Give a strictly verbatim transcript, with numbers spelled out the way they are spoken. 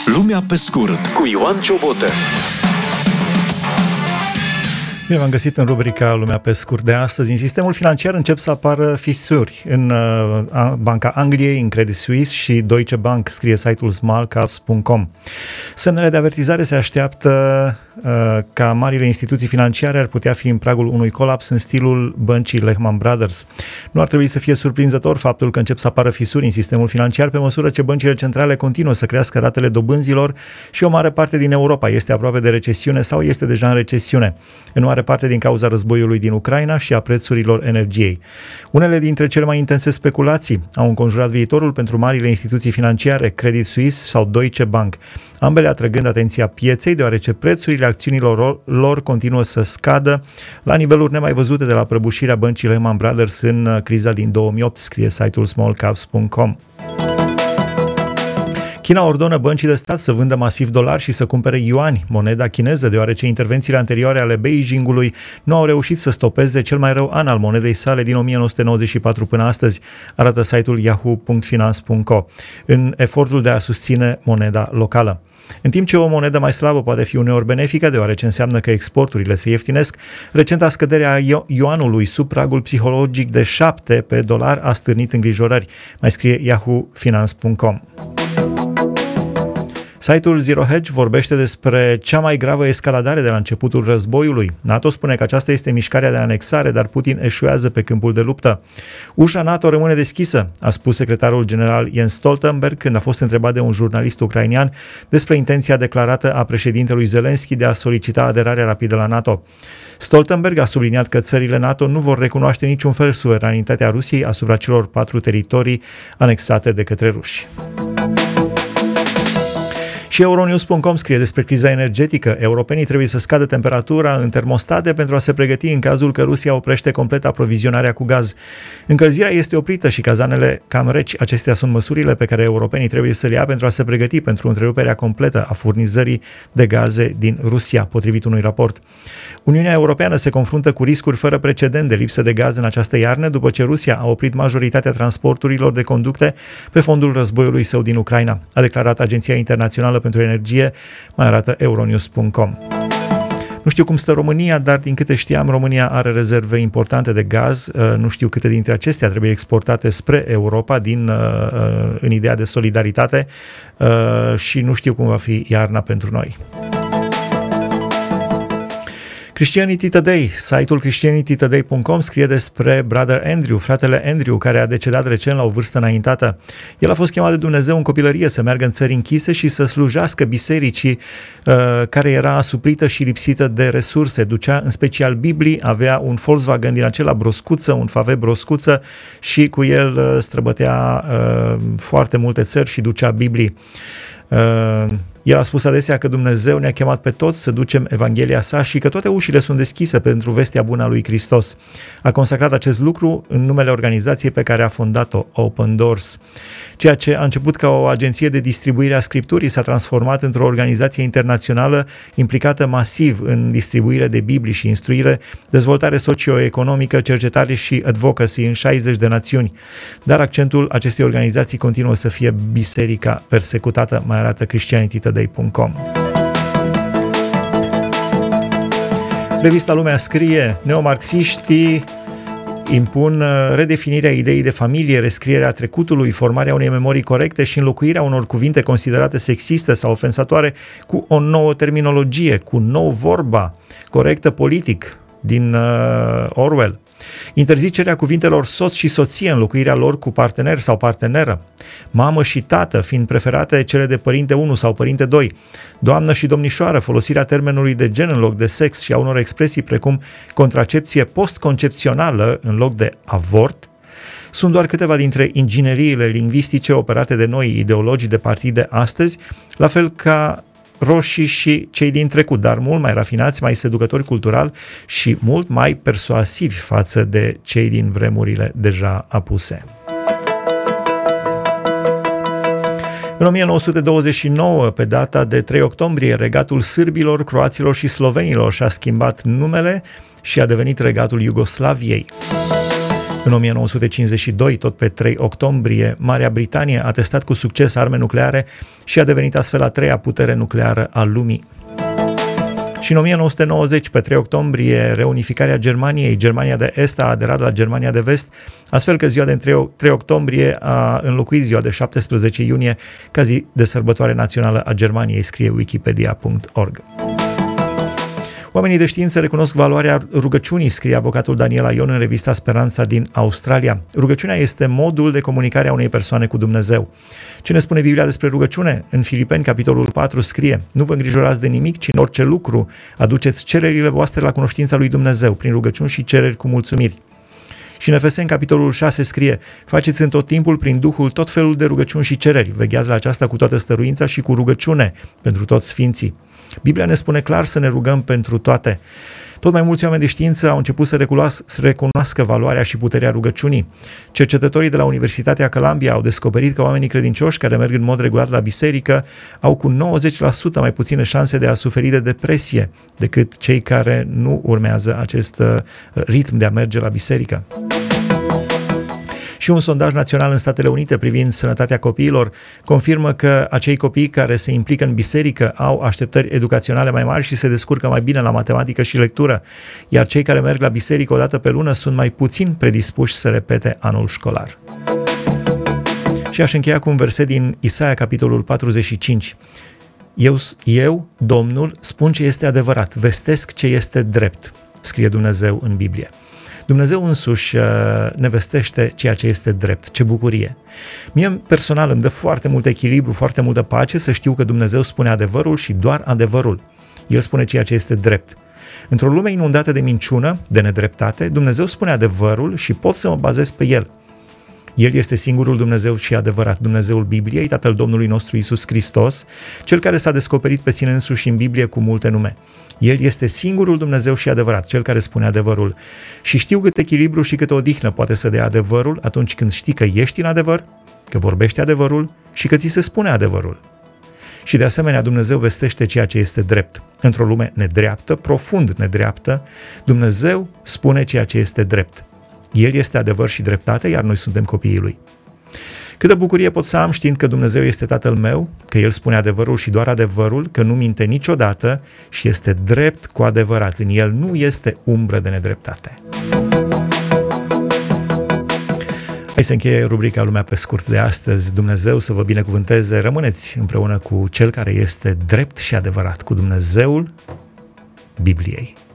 Lumea pe scurt cu Ioan Ciobotă. Bine v-am găsit în rubrica Lumea pe scurt de astăzi. În sistemul financiar încep să apară fisuri. În uh, Banca Angliei, în Credit Suisse și Deutsche Bank, scrie site-ul small caps punct com. Semnele de avertizare se așteaptă uh, ca marile instituții financiare ar putea fi în pragul unui colaps în stilul băncii Lehman Brothers. Nu ar trebui să fie surprinzător faptul că încep să apară fisuri în sistemul financiar pe măsură ce băncile centrale continuă să crească ratele dobânzilor și o mare parte din Europa este aproape de recesiune sau este deja în recesiune. În mare parte din cauza războiului din Ucraina și a prețurilor energiei. Unele dintre cele mai intense speculații au înconjurat viitorul pentru marile instituții financiare, Credit Suisse sau Deutsche Bank, ambele atrăgând atenția pieței, deoarece prețurile acțiunilor lor continuă să scadă la niveluri nemai văzute de la prăbușirea băncii Lehman Brothers în criza din două mii opt, scrie site-ul small caps punct com. China ordonă băncii de stat să vândă masiv dolari și să cumpere yuani, moneda chineză, deoarece intervențiile anterioare ale Beijingului nu au reușit să stopeze cel mai rău an al monedei sale din o mie nouă sute nouăzeci și patru până astăzi, arată site-ul yahoo punct finance punct co, în efortul de a susține moneda locală. În timp ce o monedă mai slabă poate fi uneori benefică, deoarece înseamnă că exporturile se ieftinesc, recenta scădere a yuanului sub pragul psihologic de șapte pe dolar a stârnit îngrijorări, mai scrie yahoo finance punct com. Site-ul Zero Hedge vorbește despre cea mai gravă escaladare de la începutul războiului. NATO spune că aceasta este mișcarea de anexare, dar Putin eșuează pe câmpul de luptă. Ușa NATO rămâne deschisă, a spus secretarul general Jens Stoltenberg când a fost întrebat de un jurnalist ucrainian despre intenția declarată a președintelui Zelensky de a solicita aderarea rapidă la NATO. Stoltenberg a subliniat că țările NATO nu vor recunoaște niciun fel suveranitatea Rusiei asupra celor patru teritorii anexate de către ruși. Și Euronews punct com scrie despre criza energetică. Europenii trebuie să scadă temperatura în termostate pentru a se pregăti în cazul că Rusia oprește complet aprovizionarea cu gaz. Încălzirea este oprită și cazanele cam reci. Acestea sunt măsurile pe care europenii trebuie să le ia pentru a se pregăti pentru întreruperea completă a furnizării de gaze din Rusia, potrivit unui raport. Uniunea Europeană se confruntă cu riscuri fără precedent de lipsă de gaz în această iarnă, după ce Rusia a oprit majoritatea transporturilor de conducte pe fondul războiului său din Ucraina, a declarat Agenția Internațională pentru Energie, mai arată Euronews punct com. Nu știu cum stă România, dar din câte știam, România are rezerve importante de gaz. Nu știu câte dintre acestea trebuie exportate spre Europa din, în ideea de solidaritate și nu știu cum va fi iarna pentru noi. Christianity Today, site-ul christianity today punct com scrie despre Brother Andrew, fratele Andrew, care a decedat recent la o vârstă înaintată. El a fost chemat de Dumnezeu în copilărie să meargă în țări închise și să slujească bisericii uh, care era asuprită și lipsită de resurse. Ducea în special Biblii, avea un Volkswagen din acela broscuță, un F A V broscuță și cu el uh, străbătea uh, foarte multe țări și ducea Biblii. Uh, El a spus adesea că Dumnezeu ne-a chemat pe toți să ducem Evanghelia sa și că toate ușile sunt deschise pentru vestea bună a lui Hristos. A consacrat acest lucru în numele organizației pe care a fondat-o, Open Doors. Ceea ce a început ca o agenție de distribuire a Scripturii s-a transformat într-o organizație internațională implicată masiv în distribuire de Biblii și instruire, dezvoltare socioeconomică, cercetare și advocacy în șaizeci de națiuni. Dar accentul acestei organizații continuă să fie biserica persecutată, mai arată Christianity Today punct com. Revista Lumea scrie: neomarxiștii impun redefinirea ideii de familie, rescrierea trecutului, formarea unei memorii corecte și înlocuirea unor cuvinte considerate sexiste sau ofensatoare cu o nouă terminologie, cu nou vorba corectă politic din uh, Orwell. Interzicerea cuvintelor soț și soție, înlocuirea lor cu partener sau parteneră, mamă și tată fiind preferate cele de părinte unu sau părinte doi, doamnă și domnișoară, folosirea termenului de gen în loc de sex și a unor expresii precum contracepție postconcepțională în loc de avort, sunt doar câteva dintre ingineriile lingvistice operate de noi ideologi de partide astăzi, la fel ca roșii și cei din trecut, dar mult mai rafinați, mai seducători cultural și mult mai persuasivi față de cei din vremurile deja apuse. În o mie nouă sute douăzeci și nouă, pe data de trei octombrie, regatul sârbilor, croaților și slovenilor și-a schimbat numele și a devenit regatul Iugoslaviei. În o mie nouă sute cincizeci și doi, tot pe trei octombrie, Marea Britanie a testat cu succes arme nucleare și a devenit astfel a treia putere nucleară a lumii. Și în o mie nouă sute nouăzeci, pe trei octombrie, reunificarea Germaniei, Germania de Est a aderat la Germania de Vest, astfel că ziua de trei octombrie a înlocuit ziua de șaptesprezece iunie ca zi de sărbătoare națională a Germaniei, scrie wikipedia punct org. Oamenii de știință recunosc valoarea rugăciunii, scrie avocatul Daniela Ion în revista Speranța din Australia. Rugăciunea este modul de comunicare a unei persoane cu Dumnezeu. Ce ne spune Biblia despre rugăciune? În Filipeni, capitolul patru, scrie: nu vă îngrijorați de nimic, ci în orice lucru aduceți cererile voastre la cunoștința lui Dumnezeu, prin rugăciuni și cereri cu mulțumiri. Și în Efeseni, capitolul șase, scrie: faceți în tot timpul prin Duhul tot felul de rugăciuni și cereri, vegheați la aceasta cu toată stăruința și cu rugăciune pentru toți sfinții. Biblia ne spune clar să ne rugăm pentru toate. Tot mai mulți oameni de știință au început să recunoască valoarea și puterea rugăciunii. Cercetătorii de la Universitatea Columbia au descoperit că oamenii credincioși care merg în mod regulat la biserică au cu nouăzeci la sută mai puține șanse de a suferi de depresie decât cei care nu urmează acest ritm de a merge la biserică. Și un sondaj național în Statele Unite privind sănătatea copiilor confirmă că acei copii care se implică în biserică au așteptări educaționale mai mari și se descurcă mai bine la matematică și lectură, iar cei care merg la biserică o dată pe lună sunt mai puțin predispuși să repete anul școlar. Și aș încheia cu un verset din Isaia, capitolul patruzeci și cinci. Eu, eu, Domnul, spun ce este adevărat, vestesc ce este drept, scrie Dumnezeu în Biblie. Dumnezeu însuși ne vestește ceea ce este drept, ce bucurie. Mie personal îmi dă foarte mult echilibru, foarte multă pace să știu că Dumnezeu spune adevărul și doar adevărul. El spune ceea ce este drept. Într-o lume inundată de minciună, de nedreptate, Dumnezeu spune adevărul și pot să mă bazez pe El. El este singurul Dumnezeu și adevărat, Dumnezeul Bibliei, Tatăl Domnului nostru Iisus Hristos, Cel care s-a descoperit pe sine însuși în Biblie cu multe nume. El este singurul Dumnezeu și adevărat, Cel care spune adevărul. Și știu cât echilibru și cât odihnă poate să dea adevărul atunci când știi că ești în adevăr, că vorbești adevărul și că ți se spune adevărul. Și de asemenea Dumnezeu vestește ceea ce este drept. Într-o lume nedreaptă, profund nedreaptă, Dumnezeu spune ceea ce este drept. El este adevăr și dreptate, iar noi suntem copiii Lui. Câtă bucurie pot să am știind că Dumnezeu este Tatăl meu, că El spune adevărul și doar adevărul, că nu minte niciodată și este drept cu adevărat. În El nu este umbră de nedreptate. Hai să încheie rubrica Lumea pe scurt de astăzi. Dumnezeu să vă binecuvânteze. Rămâneți împreună cu Cel care este drept și adevărat, cu Dumnezeul Bibliei.